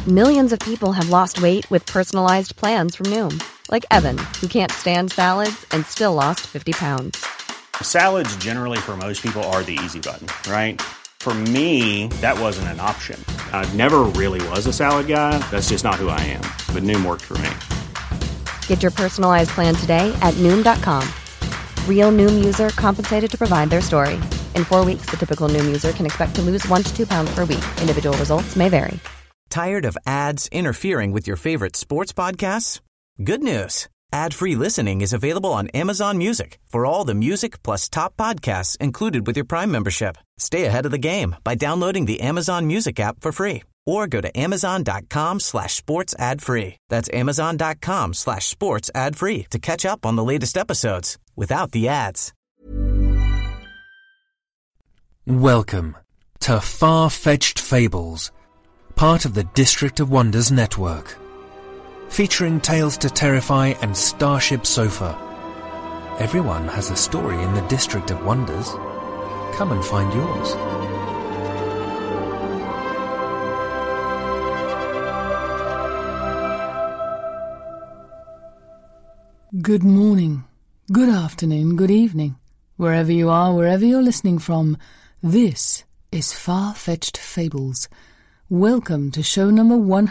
Millions of people have lost weight with personalized plans from Noom. Like Evan, who can't stand salads and still lost 50 pounds. Salads generally for most people are the easy button, right? For me, that wasn't an option. I never really was a salad guy. That's just not who I am. But Noom worked for me. Get your personalized plan today at Noom.com. Real Noom user compensated to provide their story. In 4 weeks, the typical Noom user can expect to lose 1 to 2 pounds per week. Individual results may vary. Tired of ads interfering with your favorite sports podcasts? Good news. Ad-free listening is available on Amazon Music for all the music plus top podcasts included with your Prime membership. Stay ahead of the game by downloading the Amazon Music app for free or go to amazon.com/sports ad free. That's amazon.com/sports ad free to catch up on the latest episodes without the ads. Welcome to Far-Fetched Fables, part of the District of Wonders network. Featuring Tales to Terrify and Starship Sofa. Everyone has a story in the District of Wonders. Come and find yours. Good morning, good afternoon, good evening. Wherever you are, wherever you're listening from, this is Far-Fetched Fables. Welcome to show number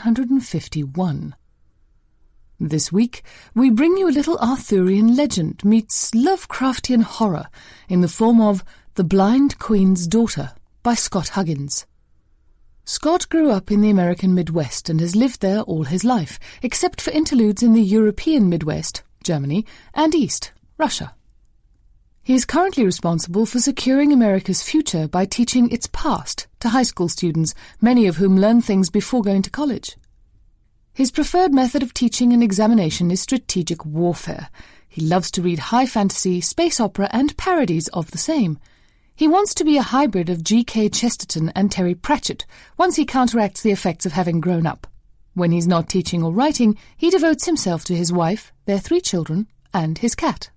151. This week, we bring you a little Arthurian legend meets Lovecraftian horror in the form of The Blind Queen's Daughter by Scott Huggins. Scott grew up in the American Midwest and has lived there all his life, except for interludes in the European Midwest, Germany, and East, Russia. He is currently responsible for securing America's future by teaching its past to high school students, many of whom learn things before going to college. His preferred method of teaching and examination is strategic warfare. He loves to read high fantasy, space opera, and parodies of the same. He wants to be a hybrid of G.K. Chesterton and Terry Pratchett once he counteracts the effects of having grown up. When he's not teaching or writing, he devotes himself to his wife, their 3 children, and his cat.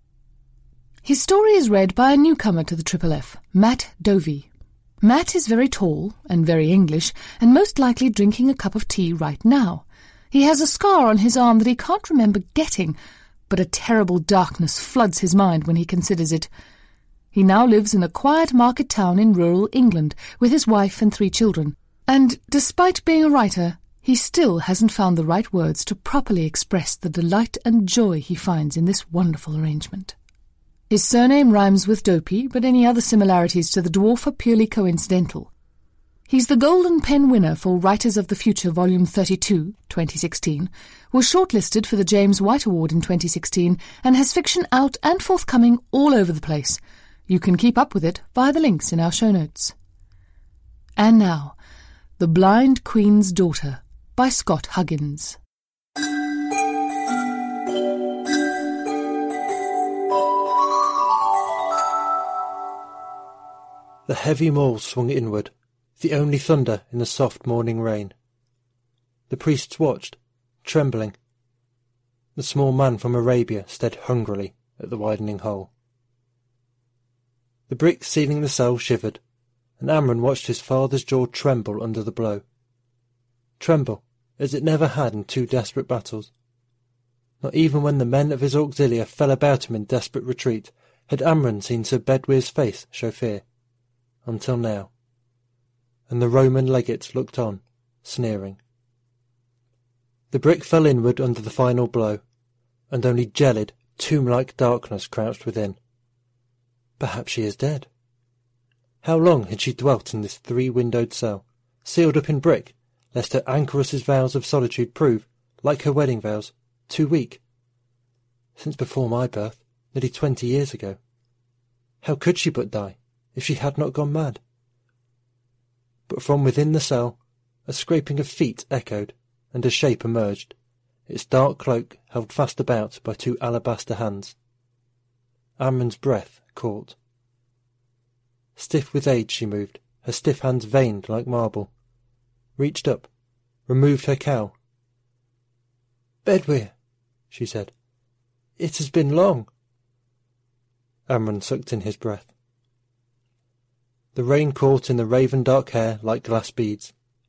His story is read by a newcomer to the Triple F, Matt Dovey. Matt is very tall and very English, and most likely drinking a cup of tea right now. He has a scar on his arm that he can't remember getting, but a terrible darkness floods his mind when he considers it. He now lives in a quiet market town in rural England with his wife and 3 children, and despite being a writer, he still hasn't found the right words to properly express the delight and joy he finds in this wonderful arrangement. His surname rhymes with Dopey, but any other similarities to the dwarf are purely coincidental. He's the Golden Pen winner for Writers of the Future Volume 32, 2016, was shortlisted for the James White Award in 2016, and has fiction out and forthcoming all over the place. You can keep up with it via the links in our show notes. And now, The Blind Queen's Daughter by Scott Huggins. The heavy maul swung inward, the only thunder in the soft morning rain. The priests watched, trembling. The small man from Arabia stared hungrily at the widening hole. The brick sealing the cell shivered, and Amron watched his father's jaw tremble under the blow. Tremble, as it never had in 2 desperate battles. Not even when the men of his auxilia fell about him in desperate retreat had Amron seen Sir Bedwyre's face show fear. Until now. And the Roman legate looked on, sneering. The brick fell inward under the final blow, and only gelid, tomb-like darkness crouched within. Perhaps she is dead. How long had she dwelt in this 3-windowed cell, sealed up in brick, lest her anchoress's vows of solitude prove, like her wedding vows, too weak? Since before my birth, nearly 20 years ago. How could she but die, if she had not gone mad? But from within the cell, a scraping of feet echoed, and a shape emerged, its dark cloak held fast about by 2 alabaster hands. Amron's breath caught. Stiff with age she moved, her stiff hands veined like marble, reached up, removed her cowl. "Bedwyre," she said, "it has been long." Amron sucked in his breath. The rain caught in the raven-dark hair like glass beads.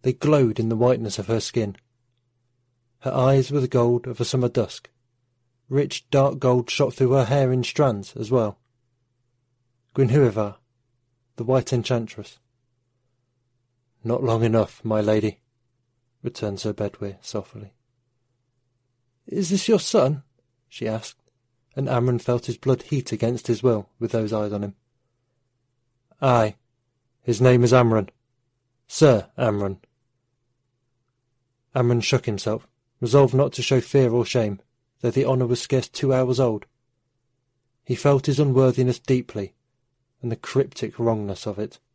They glowed in the whiteness of her skin. Her eyes were the gold of a summer dusk. Rich dark gold shot through her hair in strands as well. Gwenhwyvar, the White Enchantress. "Not long enough, my lady," returned Sir Bedwyr softly. "Is this your son?" she asked, and Amron felt his blood heat against his will with those eyes on him. "Aye, his name is Amron. Sir Amron." Amron shook himself, resolved not to show fear or shame, though the honour was scarce 2 hours old. He felt his unworthiness deeply, and the cryptic wrongness of it.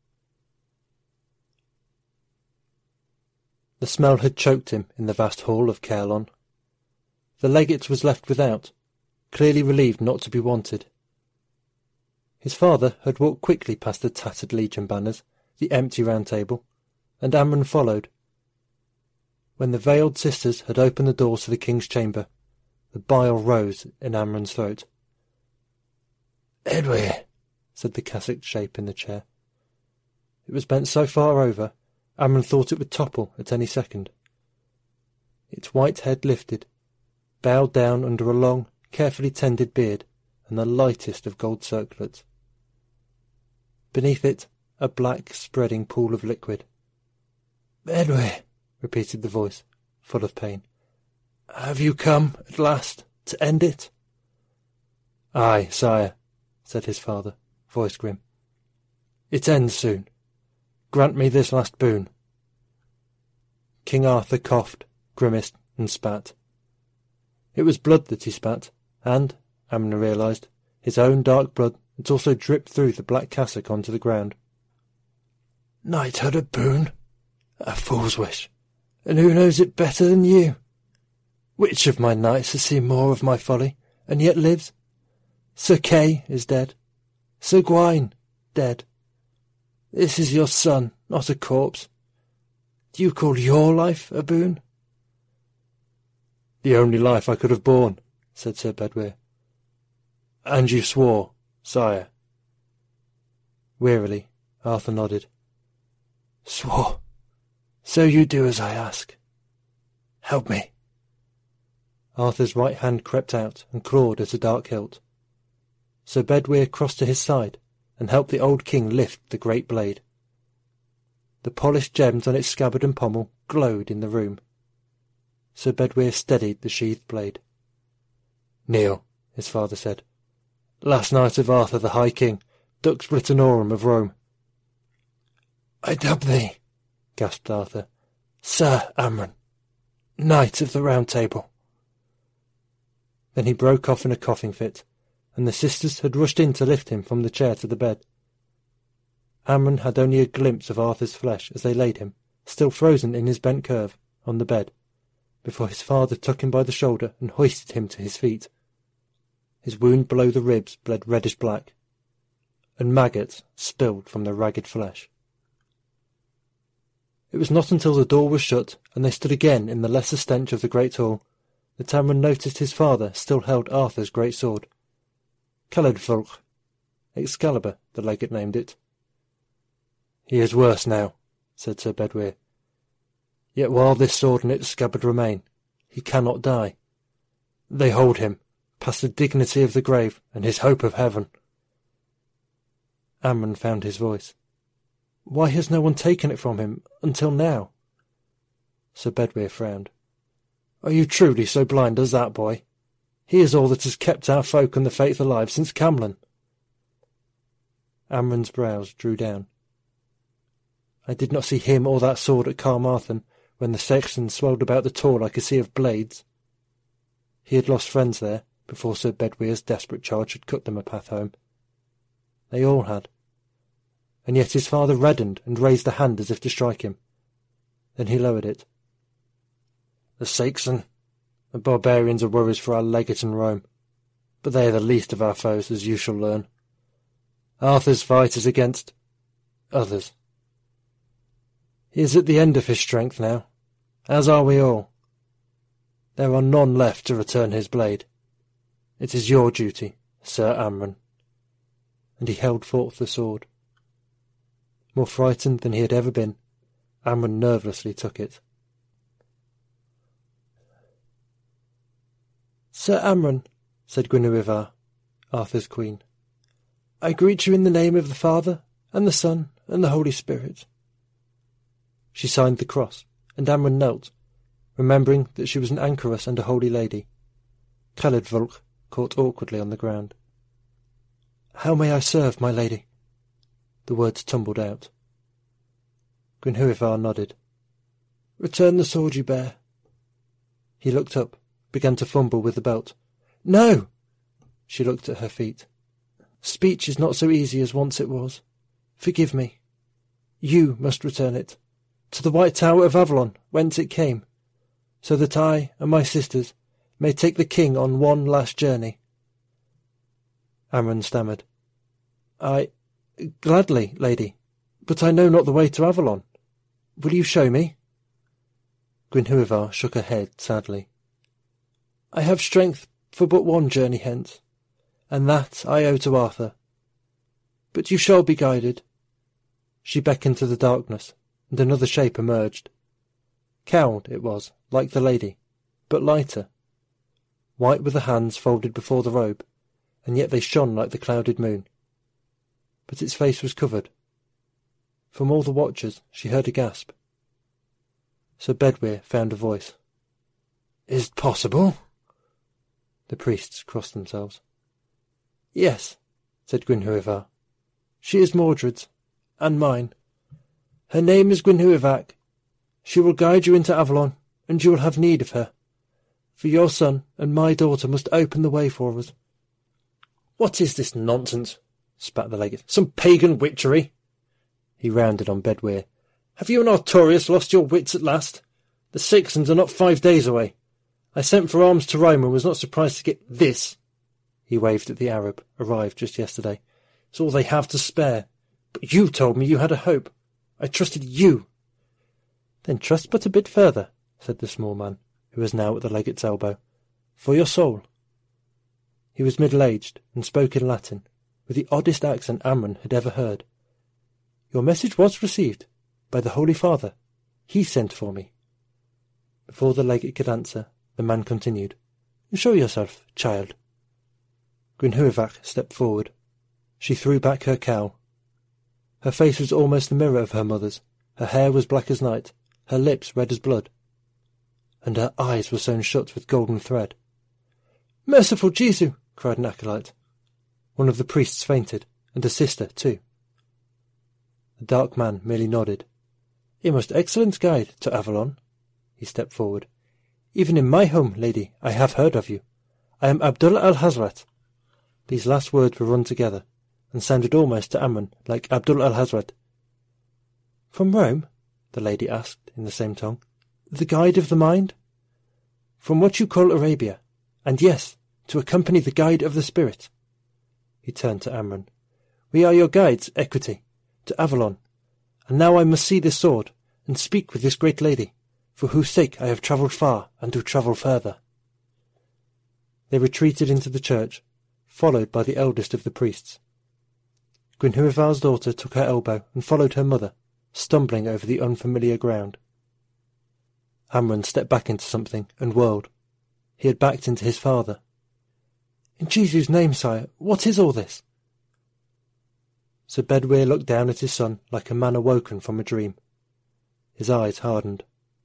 The smell had choked him in the vast hall of Caerleon. The legate was left without, clearly relieved not to be wanted. His father had walked quickly past the tattered legion banners, the empty round table, and Amron followed. When the veiled sisters had opened the doors to the king's chamber, the bile rose in Amron's throat. "Edwyr," said the cassocked shape in the chair. It was bent so far over, Amron thought it would topple at any second. Its white head lifted, bowed down under a long, carefully tended beard and the lightest of gold circlets. Beneath it, a black, spreading pool of liquid. "Edwyr," repeated the voice, full of pain. "Have you come, at last, to end it?" "Aye, sire," said his father, voice grim. "It ends soon. Grant me this last boon." King Arthur coughed, grimaced, and spat. It was blood that he spat, and, Amnon realised, his own dark blood that also dripped through the black cassock onto the ground. "Knighthood a boon? A fool's wish, and who knows it better than you? Which of my knights has seen more of my folly, and yet lives? Sir Kay is dead. Sir Gawain, dead. This is your son, not a corpse. Do you call your life a boon?" "The only life I could have borne," said Sir Bedwyr. "And you swore, sire." Wearily, Arthur nodded. "Swore. So you do as I ask. Help me." Arthur's right hand crept out and clawed at a dark hilt. Sir Bedwyr crossed to his side and helped the old king lift the great blade. The polished gems on its scabbard and pommel glowed in the room. Sir Bedwyr steadied the sheathed blade. "Kneel," his father said. "Last night of Arthur the High King, Dux Britannorum of Rome." "I dub thee," gasped Arthur, "Sir Amron, Knight of the Round Table." Then he broke off in a coughing fit, and the sisters had rushed in to lift him from the chair to the bed. Amron had only a glimpse of Arthur's flesh as they laid him, still frozen in his bent curve, on the bed, before his father took him by the shoulder and hoisted him to his feet. His wound below the ribs bled reddish-black, and maggots spilled from the ragged flesh. It was not until the door was shut and they stood again in the lesser stench of the great hall that Amron noticed his father still held Arthur's great sword. Caledfwlch, Excalibur, the legate named it. "He is worse now," said Sir Bedwyr. "Yet while this sword and its scabbard remain, he cannot die. They hold him, past the dignity of the grave and his hope of heaven." Amron found his voice. "Why has no one taken it from him, until now?" Sir Bedwyr frowned. "Are you truly so blind as that, boy? He is all that has kept our folk and the faith alive since Camlan." Amron's brows drew down. "I did not see him or that sword at Carmarthen, when the Saxons swelled about the tor like a sea of blades." He had lost friends there, before Sir Bedwyr's desperate charge had cut them a path home. They all had. And yet his father reddened and raised a hand as if to strike him. Then he lowered it. "The Saxon, the barbarians are worries for our legate in Rome, but they are the least of our foes, as you shall learn. Arthur's fight is against others. He is at the end of his strength now, as are we all. There are none left to return his blade. It is your duty, Sir Amron." And he held forth the sword. More frightened than he had ever been, Amron nervously took it. "Sir Amron," said Gwynnwyvar, Arthur's queen, "I greet you in the name of the Father, and the Son, and the Holy Spirit." She signed the cross, and Amron knelt, remembering that she was an anchoress and a holy lady. Khalidvolk caught awkwardly on the ground. "How may I serve, my lady?" The words tumbled out. Gwynnwyvar nodded. "Return the sword you bear." He looked up, began to fumble with the belt. "No!" She looked at her feet. "Speech is not so easy as once it was. Forgive me. You must return it, to the White Tower of Avalon, whence it came, so that I and my sisters may take the king on one last journey." Amron stammered. Gladly, lady, but I know not the way to Avalon. Will you show me?" Gwynnwyvar shook her head sadly. "I have strength for but one journey hence, and that I owe to Arthur. But you shall be guided." She beckoned to the darkness, and another shape emerged. Cowled it was, like the lady, but lighter. White were the hands folded before the robe, and yet they shone like the clouded moon. But its face was covered. From all the watchers she heard a gasp. Sir Bedwyr found a voice. "Is it possible?" The priests crossed themselves. "Yes," said Gwynnwyvar. "She is Mordred's, and mine. Her name is Gwynnwyvark. She will guide you into Avalon, and you will have need of her. For your son and my daughter must open the way for us." "What is this nonsense?" spat the legate. "Some pagan witchery?" He rounded on Bedwyr. "Have you and Artorius lost your wits at last? The Saxons are not 5 days away. I sent for arms to Rome and was not surprised to get this." He waved at the Arab, arrived just yesterday. "It's all they have to spare. But you told me you had a hope. I trusted you." "Then trust but a bit further," said the small man, who was now at the legate's elbow. "For your soul." He was middle-aged and spoke in Latin, with the oddest accent Amron had ever heard. "Your message was received by the Holy Father. He sent for me." Before the legate could answer, the man continued. "Show yourself, child." Gwynnwyvar stepped forward. She threw back her cowl. Her face was almost the mirror of her mother's. Her hair was black as night, her lips red as blood, and her eyes were sewn shut with golden thread. "Merciful Jesu!" cried an acolyte. One of the priests fainted, and a sister too. The dark man merely nodded. "A most excellent guide to Avalon." He stepped forward. "Even in my home, lady, I have heard of you. I am Abdullah al-Hazrat." These last words were run together, and sounded almost to Amron like Abdullah al-Hazrat. "From Rome?" the lady asked in the same tongue. "The guide of the mind?" "From what you call Arabia, and yes, to accompany the guide of the spirit." He turned to Amron. "We are your guides, Equity, to Avalon, and now I must see this sword, and speak with this great lady, for whose sake I have travelled far, and do travel further." They retreated into the church, followed by the eldest of the priests. Gwynnwyvar's daughter took her elbow and followed her mother, stumbling over the unfamiliar ground. Amron stepped back into something and whirled. He had backed into his father. "In Jesus' name, sire, what is all this?" Sir Bedwyr looked down at his son like a man awoken from a dream. His eyes hardened.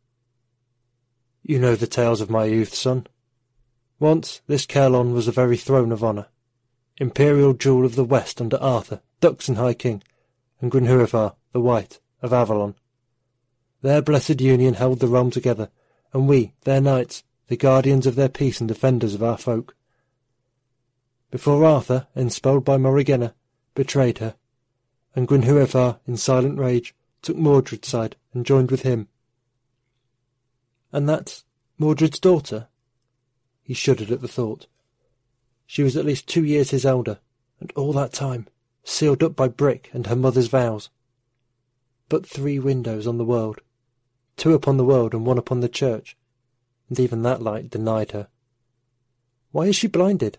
"You know the tales of my youth, son. Once this Caerleon was a very throne of honour, imperial jewel of the west under Arthur, Duxan High King, and Gwynnwyvar, the White, of Avalon. Their blessed union held the realm together, and we, their knights, the guardians of their peace and defenders of our folk. Before Arthur, enspelled by Morrigenna, betrayed her, and Gwynnwyvar, in silent rage, took Mordred's side and joined with him." "And that's Mordred's daughter?" He shuddered at the thought. She was at least 2 years his elder, and all that time sealed up by brick and her mother's vows. But 3 windows on the world, 2 upon the world and 1 upon the church, and even that light denied her. Why is she blinded?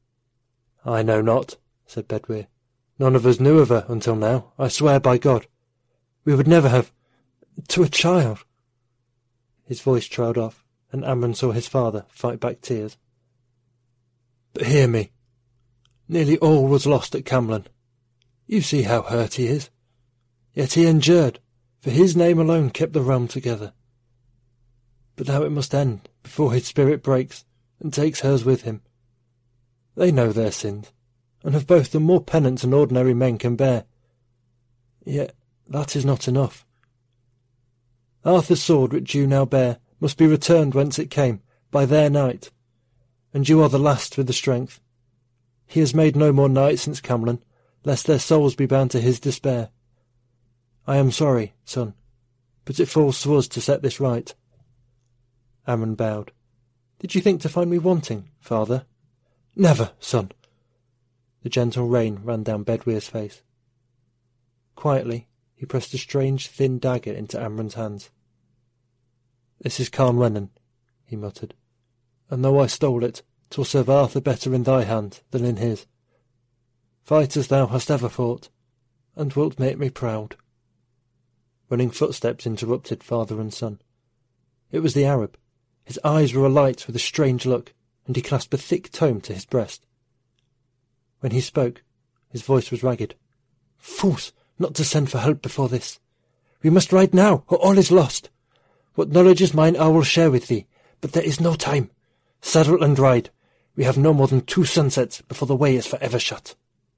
"I know not," said Bedwyr. "None of us knew of her until now, I swear by God. We would never have... to a child." His voice trailed off, and Amron saw his father fight back tears. "But hear me. Nearly all was lost at Camlann. You see how hurt he is. Yet he endured, for his name alone kept the realm together. But now it must end before his spirit breaks and takes hers with him. They know their sins, and have both done more penance than ordinary men can bear. Yet that is not enough. Arthur's sword, which you now bear, must be returned whence it came, by their knight, and you are the last with the strength. He has made no more knights since Camlann, lest their souls be bound to his despair. I am sorry, son, but it falls to us to set this right." Amron bowed. "Did you think to find me wanting, father?" "Never, son." The gentle rain ran down Bedwyr's face. Quietly, he pressed a strange, thin dagger into Amron's hands. "This is Carnwennen," he muttered, "and though I stole it, 'twill serve Arthur better in thy hand than in his. Fight as thou hast ever fought, and wilt make me proud." Running footsteps interrupted father and son. It was the Arab. His eyes were alight with a strange look, and he clasped a thick tome to his breast. When he spoke, his voice was ragged. "Fools, not to send for help before this. We must ride now, or all is lost. What knowledge is mine I will share with thee, but there is no time. Saddle and ride. We have no more than 2 sunsets before the way is for ever shut."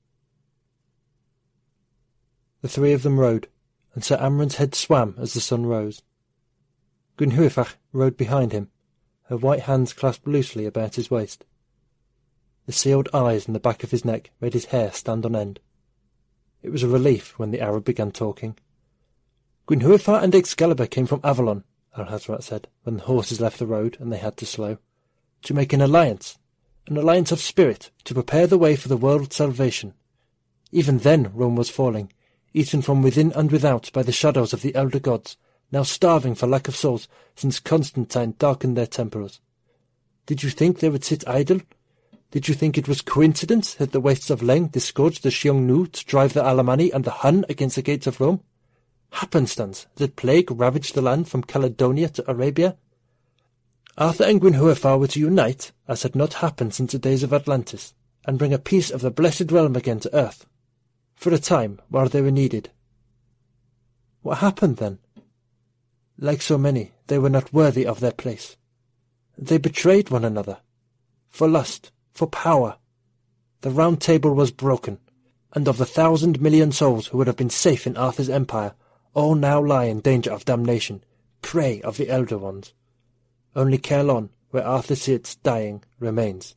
The 3 of them rode, and Sir Amron's head swam as the sun rose. Gwenhwyfach rode behind him, her white hands clasped loosely about his waist. The sealed eyes in the back of his neck made his hair stand on end. It was a relief when the Arab began talking. "Gwenhwyfach and Excalibur came from Avalon," Alhazrat said, when the horses left the road and they had to slow, "to make an alliance of spirit, to prepare the way for the world's salvation. Even then Rome was falling, eaten from within and without by the shadows of the elder gods, now starving for lack of souls since Constantine darkened their temples. Did you think they would sit idle? Did you think it was coincidence that the wastes of Leng disgorged the Xiongnu to drive the Alemanni and the Hun against the gates of Rome? Happenstance that plague ravaged the land from Caledonia to Arabia? Arthur and Gwenhwyfach were to unite, as had not happened since the days of Atlantis, and bring a piece of the blessed realm again to earth, for a time while they were needed. What happened then? Like so many, they were not worthy of their place. They betrayed one another, for lust, for power. The Round Table was broken, and of the 1,000 million souls who would have been safe in Arthur's empire, all now lie in danger of damnation, prey of the Elder Ones. Only Caerleon, where Arthur sits dying, remains.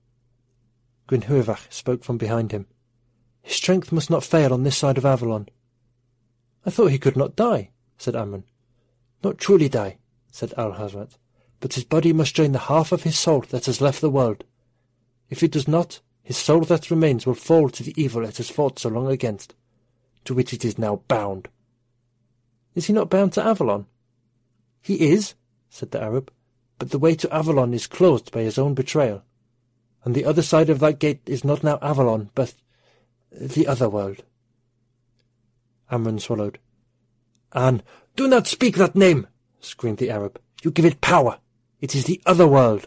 Gwenhwyfach spoke from behind him. His strength must not fail on this side of Avalon. I thought he could not die, said Amron. Not truly die, said Alhazrat, but his body must join the half of his soul that has left the world. If it does not, his soul that remains will fall to the evil it has fought so long against, to which it is now bound. Is he not bound to Avalon? He is, said the Arab, but the way to Avalon is closed by his own betrayal, and the other side of that gate is not now Avalon, but the other world. Amron swallowed. Anne, do not speak that name, screamed the Arab. You give it power. It is the other world.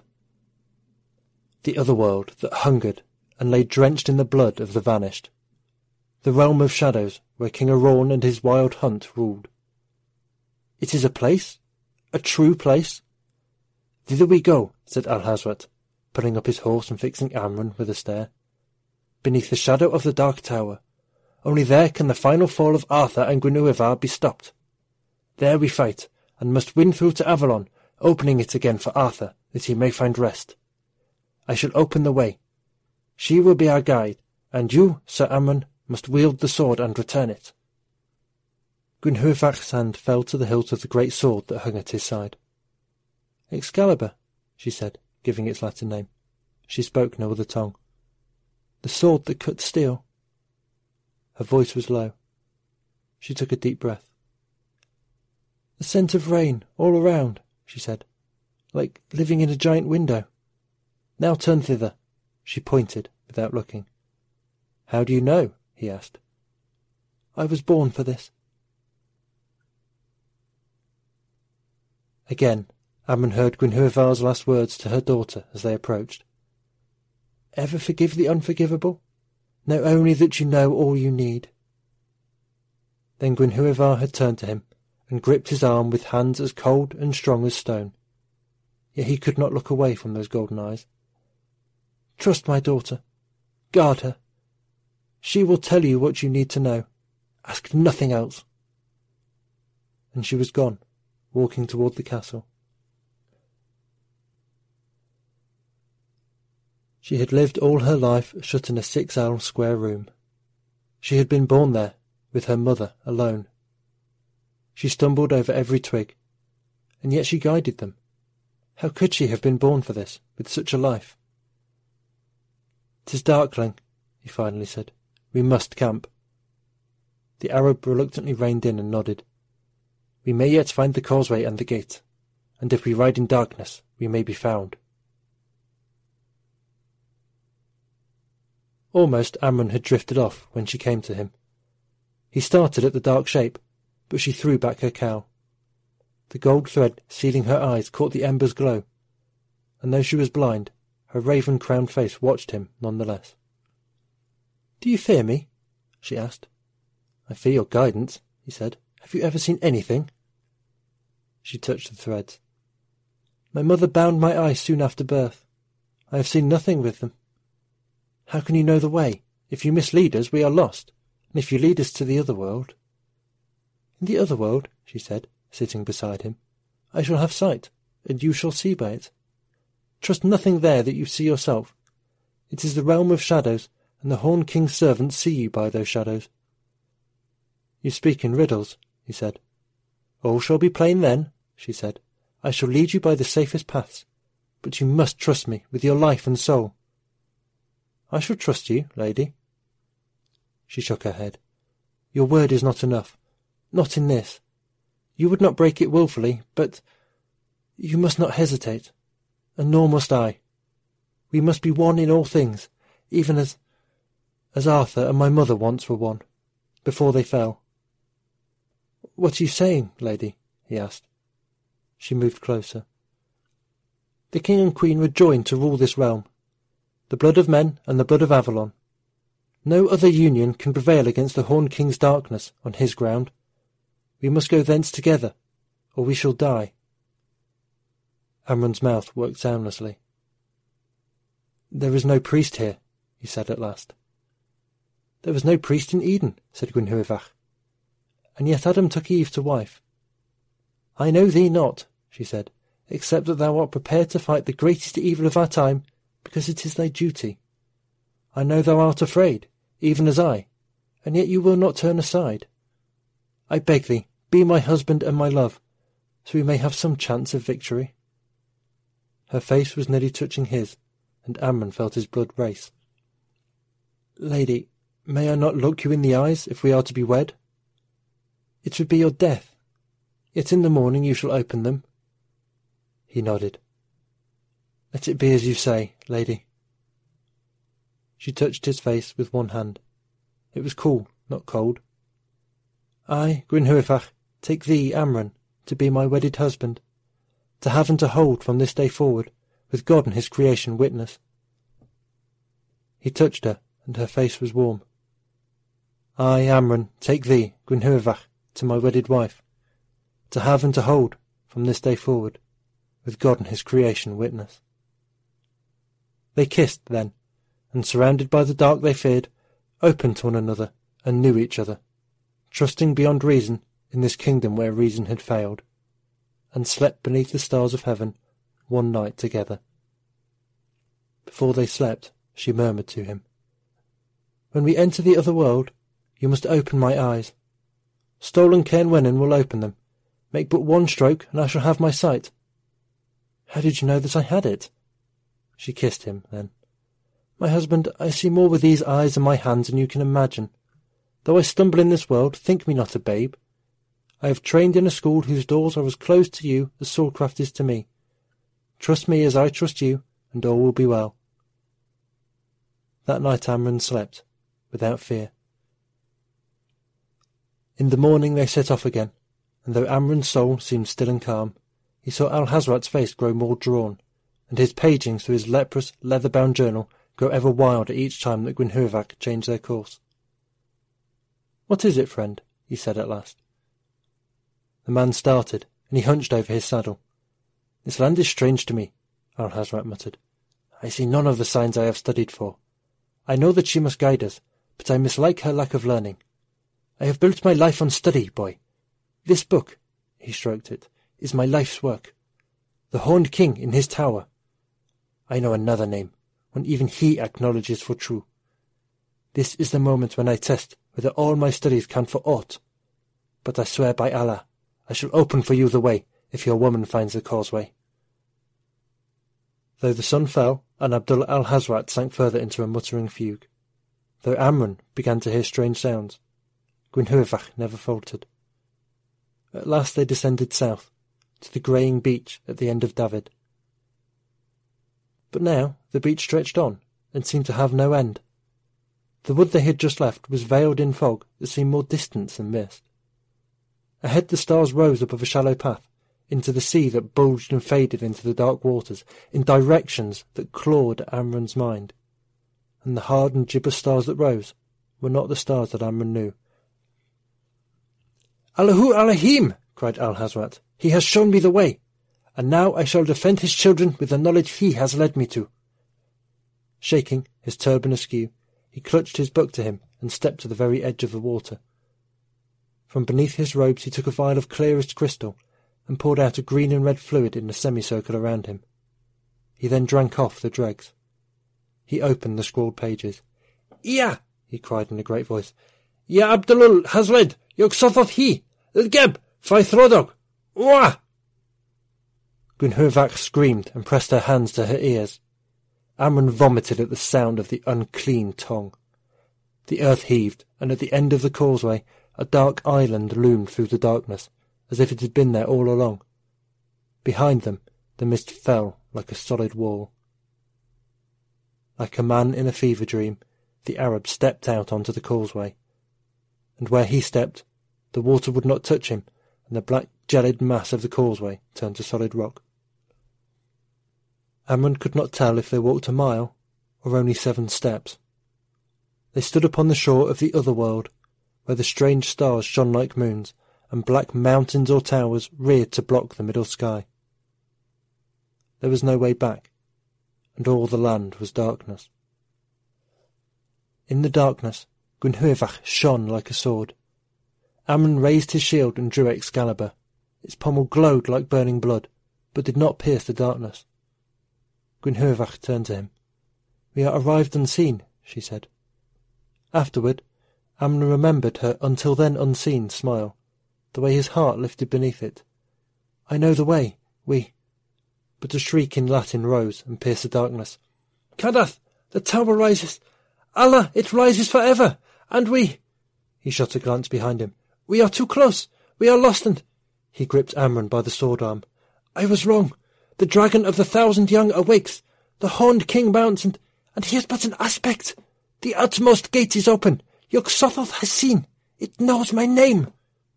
The other world that hungered and lay drenched in the blood of the vanished. The realm of shadows where King Arawn and his wild hunt ruled. It is a place? A true place? Thither we go, said Alhazrat, pulling up his horse and fixing Amron with a stare. Beneath the shadow of the Dark Tower. Only there can the final fall of Arthur and Gwenhwyfach be stopped. There we fight, and must win through to Avalon, opening it again for Arthur, that he may find rest. I shall open the way. She will be our guide, and you, Sir Amron, must wield the sword and return it. Gwenhwyfach's hand fell to the hilt of the great sword that hung at his side. Excalibur, she said, giving its Latin name. She spoke no other tongue. The sword that cut steel. Her voice was low. She took a deep breath. The scent of rain all around, she said, like living in a giant window. Now turn thither. She pointed, without looking. How do you know? He asked. I was born for this. Again, Amryn heard Gwenhwyvar's last words to her daughter as they approached. "Ever forgive the unforgivable? Know only that you know all you need." Then Gwenhwyvar had turned to him and gripped his arm with hands as cold and strong as stone. Yet he could not look away from those golden eyes. "Trust my daughter. Guard her. She will tell you what you need to know. Ask nothing else." And she was gone, walking toward the castle. She had lived all her life shut in a 6-elm square room. She had been born there, with her mother alone. She stumbled over every twig, and yet she guided them. How could she have been born for this, with such a life? "'Tis darkling," he finally said. "We must camp." The Arab reluctantly reined in and nodded. "We may yet find the causeway and the gate, and if we ride in darkness, we may be found." Almost Amryn had drifted off when she came to him. He started at the dark shape, but she threw back her cowl. The gold thread sealing her eyes caught the ember's glow, and though she was blind, her raven-crowned face watched him none the less. "Do you fear me?" she asked. "I fear your guidance," he said. "Have you ever seen anything?" She touched the threads. "My mother bound my eyes soon after birth. I have seen nothing with them. How can you know the way? If you mislead us, we are lost, and if you lead us to the other world—" "In the other world," she said, sitting beside him, "I shall have sight, and you shall see by it. Trust nothing there that you see yourself. It is the realm of shadows, and the Horn King's servants see you by those shadows." "You speak in riddles," he said. "All shall be plain then," she said. "I shall lead you by the safest paths, but you must trust me with your life and soul." "I shall trust you, lady." She shook her head. "Your word is not enough. Not in this. You would not break it wilfully, but you must not hesitate, and nor must I. We must be one in all things, even as Arthur and my mother once were one, before they fell." "What are you saying, lady?" he asked. She moved closer. "The king and queen were joined to rule this realm, the blood of men and the blood of Avalon. No other union can prevail against the Horn King's darkness on his ground. We must go thence together, or we shall die." Amryn's mouth worked soundlessly. "There is no priest here," he said at last. "There was no priest in Eden," said Gwenhwyvar. "And yet Adam took Eve to wife." "I know thee not," she said, "except that thou art prepared to fight the greatest evil of our time, because it is thy duty. I know thou art afraid, even as I, and yet you will not turn aside. I beg thee, be my husband and my love, so we may have some chance of victory." Her face was nearly touching his, and Amryn felt his blood race. "Lady, may I not look you in the eyes if we are to be wed? It would be your death, yet in the morning you shall open them." He nodded. "Let it be as you say, lady." She touched his face with one hand. It was cool, not cold. "I, Gwenhwyvar, take thee, Amryn, to be my wedded husband, to have and to hold from this day forward, with God and his creation witness." He touched her, and her face was warm. "I, Amryn, take thee, Gwenhwyvar, to my wedded wife, to have and to hold, from this day forward, with God and his creation witness." They kissed then, and surrounded by the dark they feared, opened to one another and knew each other, trusting beyond reason in this kingdom where reason had failed, and slept beneath the stars of heaven one night together. Before they slept, she murmured to him, "When we enter the other world, you must open my eyes. Stolen Caern Wennan will open them. Make but one stroke, and I shall have my sight." "How did you know that I had it?" She kissed him then. "My husband, I see more with these eyes and my hands than you can imagine. Though I stumble in this world, think me not a babe. I have trained in a school whose doors are as closed to you as swordcraft is to me. Trust me as I trust you, and all will be well." That night Amryn slept, without fear. In the morning they set off again, and though Amryn's soul seemed still and calm, he saw Alhazrat's face grow more drawn, and his pagings through his leprous, leather-bound journal grow ever wilder each time that Gwenhwyvar changed their course. "What is it, friend?" he said at last. The man started, and he hunched over his saddle. "This land is strange to me," Alhazrat muttered. "I see none of the signs I have studied for. I know that she must guide us, but I mislike her lack of learning. I have built my life on study, boy. This book," he stroked it, "is my life's work. The Horned King in his tower. I know another name, one even he acknowledges for true. This is the moment when I test whether all my studies count for aught. But I swear by Allah, I shall open for you the way if your woman finds the causeway." Though the sun fell, and Abdullah al-Hazrat sank further into a muttering fugue, though Amrun began to hear strange sounds, Gwenhwyvar never faltered. At last they descended south, to the greying beach at the end of David. But now the beach stretched on, and seemed to have no end. The wood they had just left was veiled in fog that seemed more distant than mist. Ahead the stars rose above a shallow path, into the sea that bulged and faded into the dark waters, in directions that clawed at Amrun's mind. And the hard and gibbous stars that rose were not the stars that Amrun knew. "Allahu Alahim!" cried Alhazrat. "He has shown me the way, and now I shall defend his children with the knowledge he has led me to." Shaking, his turban askew, he clutched his book to him and stepped to the very edge of the water. From beneath his robes he took a vial of clearest crystal and poured out a green and red fluid in a semicircle around him. He then drank off the dregs. He opened the scrawled pages. "Ya!" he cried in a great voice. "Ya Abdullah has read, Yog Sothoth he, Geb, Faithrodog, Wah!" Gwenhwyvar screamed and pressed her hands to her ears. Amrun vomited at the sound of the unclean tongue. The earth heaved, and at the end of the causeway a dark island loomed through the darkness, as if it had been there all along. Behind them the mist fell like a solid wall. Like a man in a fever dream, the Arab stepped out onto the causeway, and where he stepped, the water would not touch him, and the black gelid mass of the causeway turned to solid rock. Amrun could not tell if they walked a mile, or only 7 steps. They stood upon the shore of the other world, where the strange stars shone like moons, and black mountains or towers reared to block the middle sky. There was no way back, and all the land was darkness. In the darkness, Gwenhwyvar shone like a sword. Amrun raised his shield and drew Excalibur. Its pommel glowed like burning blood, but did not pierce the darkness. Gwenhwyvar turned to him. "We are arrived unseen," she said. Afterward, Amrun remembered her until then unseen smile, the way his heart lifted beneath it. "I know the way, we—" But a shriek in Latin rose and pierced the darkness. "Kadath, the tower rises! Allah, it rises forever! And we—" He shot a glance behind him. "We are too close! We are lost and—" He gripped Amrun by the sword arm. "I was wrong. The dragon of the 1,000 young awakes. The Horned King mounts, and he is but an aspect. The utmost gate is open. Yog Sothoth has seen. It knows my name."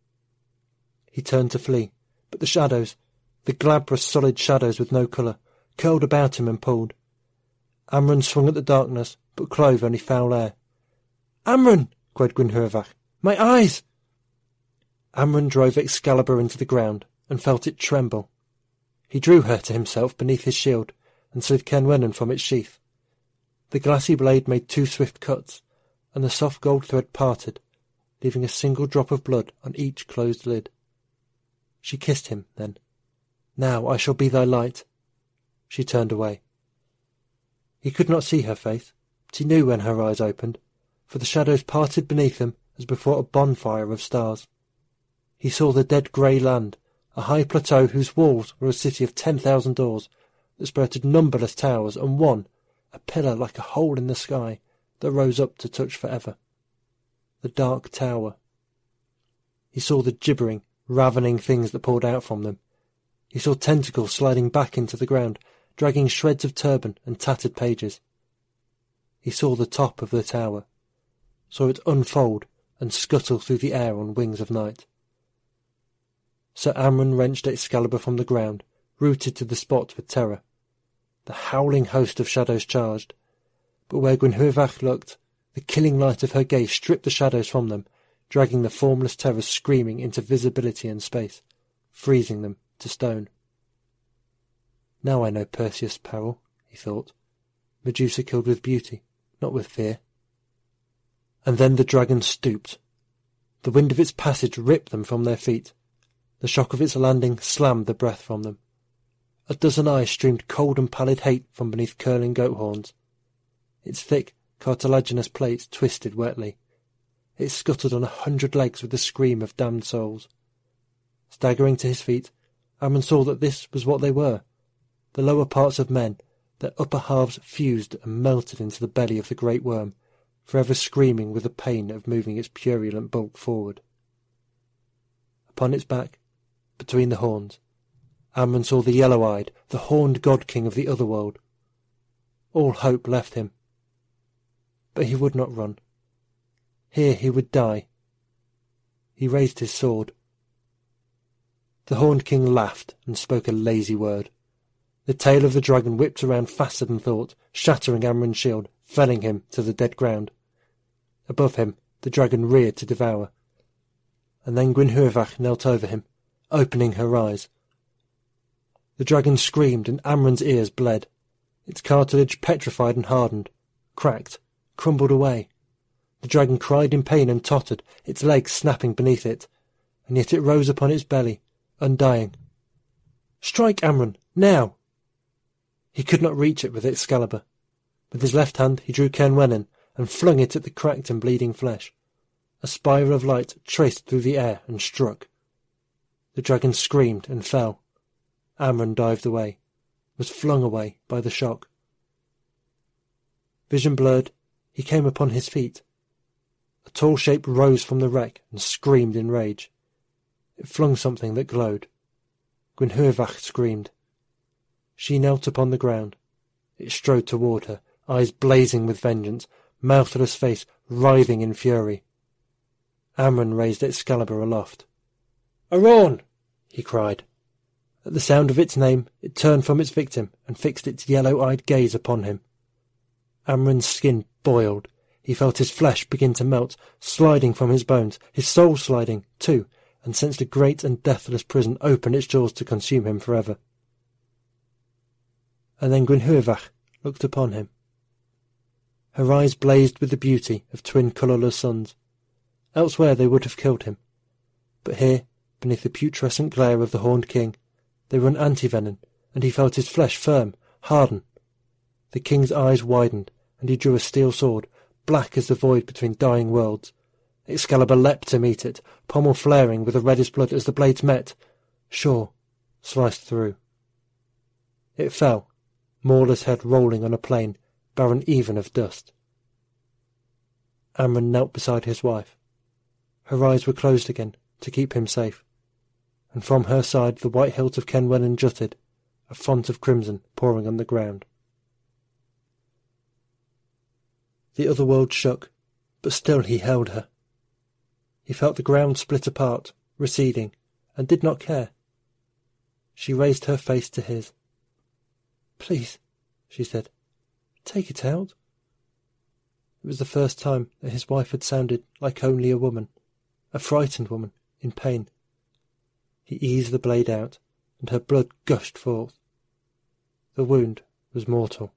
He turned to flee, but the shadows, the glabrous solid shadows with no colour, curled about him and pulled. Amrun swung at the darkness, but clove only foul air. "Amrun!" cried Gwenhwyvar. "My eyes!" Amrun drove Excalibur into the ground, and felt it tremble. He drew her to himself beneath his shield, and slid Cenwenon from its sheath. The glassy blade made 2 swift cuts, and the soft gold thread parted, leaving a single drop of blood on each closed lid. She kissed him, then. "Now I shall be thy light." She turned away. He could not see her face, but he knew when her eyes opened, for the shadows parted beneath them as before a bonfire of stars. He saw the dead grey land, a high plateau whose walls were a city of 10,000 doors, that sprouted numberless towers, and one, a pillar like a hole in the sky, that rose up to touch forever. The Dark Tower. He saw the gibbering, ravening things that poured out from them. He saw tentacles sliding back into the ground, dragging shreds of turban and tattered pages. He saw the top of the tower, saw it unfold and scuttle through the air on wings of night. Sir Amrun wrenched Excalibur from the ground rooted to the spot with terror. The howling host of shadows charged, but where Gwenhwyvar looked, the killing light of her gaze stripped the shadows from them, dragging the formless terrors screaming into visibility and space, freezing them to stone. Now I know Perseus' peril, he thought. Medusa killed with beauty, not with fear. And then the dragon stooped. The wind of its passage ripped them from their feet. The shock of its landing slammed the breath from them. A dozen eyes streamed cold and pallid hate from beneath curling goat horns. Its thick, cartilaginous plates twisted wetly. It scuttled on 100 legs with the scream of damned souls. Staggering to his feet, Amron saw that this was what they were. The lower parts of men, their upper halves fused and melted into the belly of the great worm, forever screaming with the pain of moving its purulent bulk forward. Upon its back, between the horns, Amron saw the yellow-eyed, the horned god-king of the other world. All hope left him. But he would not run. Here he would die. He raised his sword. The horned king laughed and spoke a lazy word. The tail of the dragon whipped around faster than thought, shattering Amron's shield, felling him to the dead ground. Above him, the dragon reared to devour. And then Gwenhwyvar knelt over him, opening her eyes. The dragon screamed, and Amron's ears bled. Its cartilage petrified and hardened, cracked, crumbled away. The dragon cried in pain and tottered, its legs snapping beneath it, and yet it rose upon its belly, undying. "Strike, Amron, now!" He could not reach it with Excalibur. With his left hand he drew Cenwenin and flung it at the cracked and bleeding flesh. A spiral of light traced through the air and struck. The dragon screamed and fell. Amron dived away, was flung away by the shock. Vision blurred, he came upon his feet. A tall shape rose from the wreck and screamed in rage. It flung something that glowed. Gwenhwyvar screamed. She knelt upon the ground. It strode toward her, eyes blazing with vengeance, mouthless face writhing in fury. Amron raised Excalibur aloft. "Arawn!" he cried. At the sound of its name, it turned from its victim and fixed its yellow-eyed gaze upon him. Amron's skin boiled. He felt his flesh begin to melt, sliding from his bones, his soul sliding, too, and sensed a great and deathless prison open its jaws to consume him forever. And then Gwenhwyvar looked upon him. Her eyes blazed with the beauty of twin colourless suns. Elsewhere they would have killed him, but here, beneath the putrescent glare of the horned king, they were an anti-venom, and he felt his flesh firm, harden. The king's eyes widened, and he drew a steel sword, black as the void between dying worlds. Excalibur leapt to meet it, pommel flaring with the reddest blood as the blades met. Sure, sliced through. It fell, Morla's head rolling on a plain, barren even of dust. Amron knelt beside his wife. Her eyes were closed again, to keep him safe, and from her side the white hilt of Cenwenin jutted, a font of crimson pouring on the ground. The other world shook, but still he held her. He felt the ground split apart, receding, and did not care. She raised her face to his. "Please," she said, "take it out." It was the first time that his wife had sounded like only a woman, a frightened woman, in pain. He eased the blade out, and her blood gushed forth. The wound was mortal.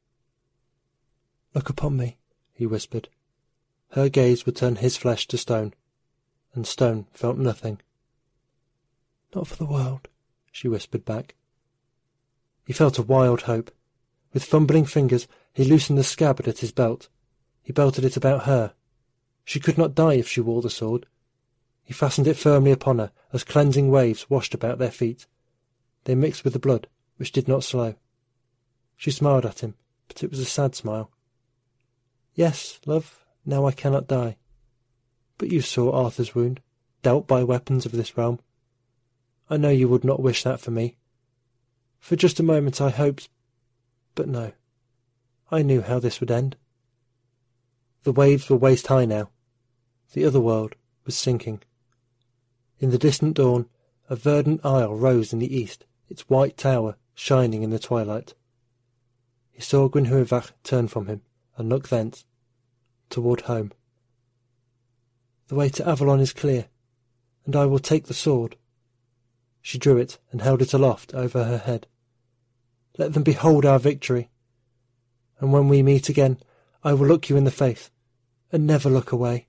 "Look upon me," he whispered. Her gaze would turn his flesh to stone, and stone felt nothing. "Not for the world," she whispered back. He felt a wild hope. With fumbling fingers he loosened the scabbard at his belt. He belted it about her. She could not die if she wore the sword. He fastened it firmly upon her as cleansing waves washed about their feet. They mixed with the blood, which did not slow. She smiled at him, but it was a sad smile. "Yes, love, now I cannot die. But you saw Arthur's wound, dealt by weapons of this realm. I know you would not wish that for me. For just a moment I hoped, but no, I knew how this would end." The waves were waist-high now. The other world was sinking. In the distant dawn, a verdant isle rose in the east, its white tower shining in the twilight. He saw Gwenhwyvar turn from him and look thence, toward home. The way to Avalon is clear, and I will take the sword. She drew it and held it aloft over her head. Let them behold our victory. And when we meet again, I will look you in the face, and never look away.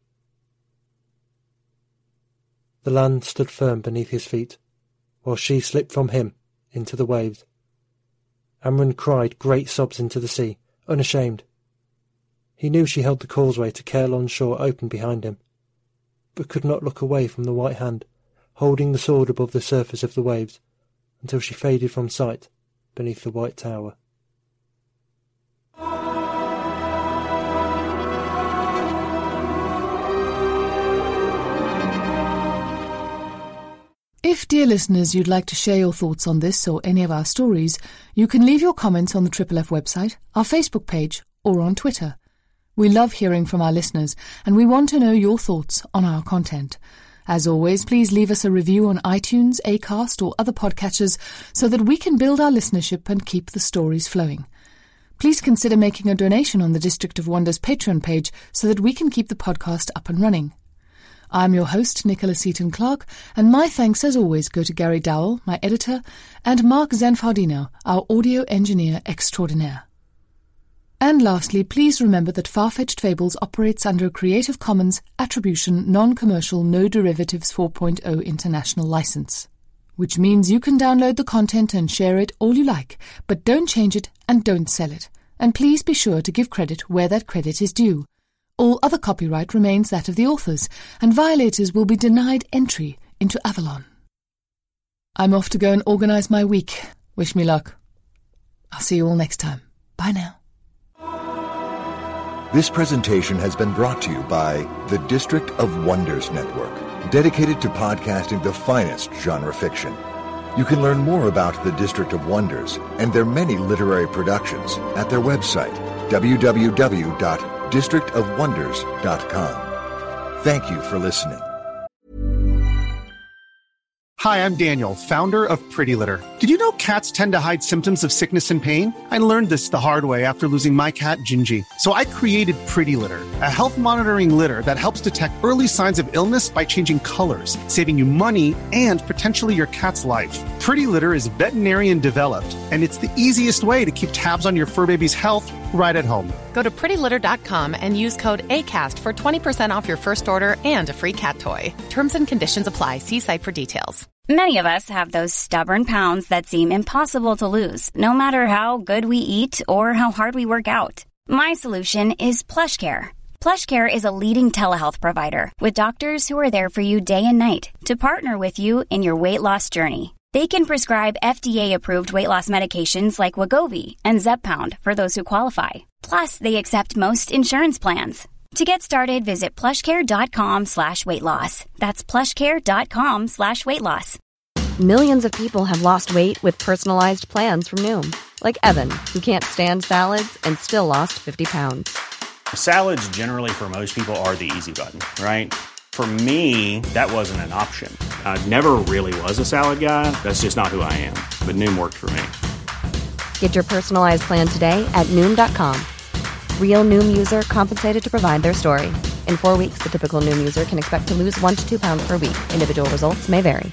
The land stood firm beneath his feet, while she slipped from him into the waves. Amren cried great sobs into the sea, unashamed. He knew she held the causeway to Caerleon's shore open behind him, but could not look away from the white hand, holding the sword above the surface of the waves, until she faded from sight beneath the white tower. If, dear listeners, you'd like to share your thoughts on this or any of our stories, you can leave your comments on the Triple F website, our Facebook page, or on Twitter. We love hearing from our listeners, and we want to know your thoughts on our content. As always, please leave us a review on iTunes, Acast, or other podcatchers so that we can build our listenership and keep the stories flowing. Please consider making a donation on the District of Wonders Patreon page so that we can keep the podcast up and running. I'm your host, Nicola Seaton-Clark, and my thanks as always go to Gary Dowell, my editor, and Mark Zanfardino, our audio engineer extraordinaire. And lastly, please remember that Far-Fetched Fables operates under a Creative Commons Attribution Non-Commercial No Derivatives 4.0 International License, which means you can download the content and share it all you like, but don't change it and don't sell it. And please be sure to give credit where that credit is due. All other copyright remains that of the authors, and violators will be denied entry into Avalon. I'm off to go and organise my week. Wish me luck. I'll see you all next time. Bye now. This presentation has been brought to you by the District of Wonders Network, dedicated to podcasting the finest genre fiction. You can learn more about the District of Wonders and their many literary productions at their website, www.districtofwonders.com. Thank you for listening. Hi, I'm Daniel, founder of Pretty Litter. Did you know cats tend to hide symptoms of sickness and pain? I learned this the hard way after losing my cat, Gingy. So I created Pretty Litter, a health monitoring litter that helps detect early signs of illness by changing colors, saving you money and potentially your cat's life. Pretty Litter is veterinarian developed, and it's the easiest way to keep tabs on your fur baby's health right at home. Go to prettylitter.com and use code ACAST for 20% off your first order and a free cat toy. Terms and conditions apply. See site for details. Many of us have those stubborn pounds that seem impossible to lose, no matter how good we eat or how hard we work out. My solution is PlushCare. PlushCare is a leading telehealth provider with doctors who are there for you day and night to partner with you in your weight loss journey. They can prescribe FDA-approved weight loss medications like Wegovy and Zepbound for those who qualify. Plus, they accept most insurance plans. To get started, visit plushcare.com/weightloss. That's plushcare.com/weightloss. Millions of people have lost weight with personalized plans from Noom, like Evan, who can't stand salads and still lost 50 pounds. Salads generally for most people are the easy button, right? For me, that wasn't an option. I never really was a salad guy. That's just not who I am. But Noom worked for me. Get your personalized plan today at Noom.com. Real Noom user compensated to provide their story. In 4 weeks, the typical Noom user can expect to lose 1 to 2 pounds per week. Individual results may vary.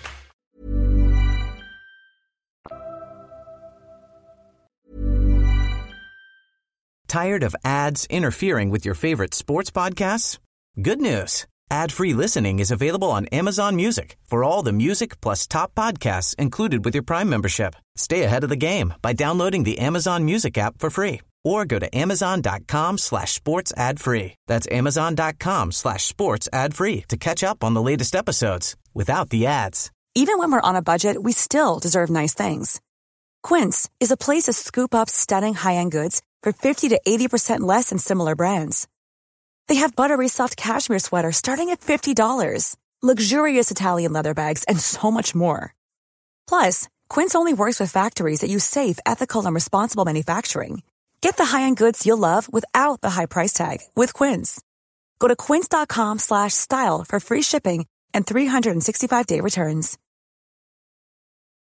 Tired of ads interfering with your favorite sports podcasts? Good news. Ad-free listening is available on Amazon Music for all the music plus top podcasts included with your Prime membership. Stay ahead of the game by downloading the Amazon Music app for free or go to amazon.com/sports ad free. That's amazon.com/sports ad free to catch up on the latest episodes without the ads. Even when we're on a budget, we still deserve nice things. Quince is a place to scoop up stunning high-end goods for 50 to 80% less than similar brands. They have buttery soft cashmere sweaters starting at $50, luxurious Italian leather bags, and so much more. Plus, Quince only works with factories that use safe, ethical, and responsible manufacturing. Get the high-end goods you'll love without the high price tag with Quince. Go to quince.com/style for free shipping and 365-day returns.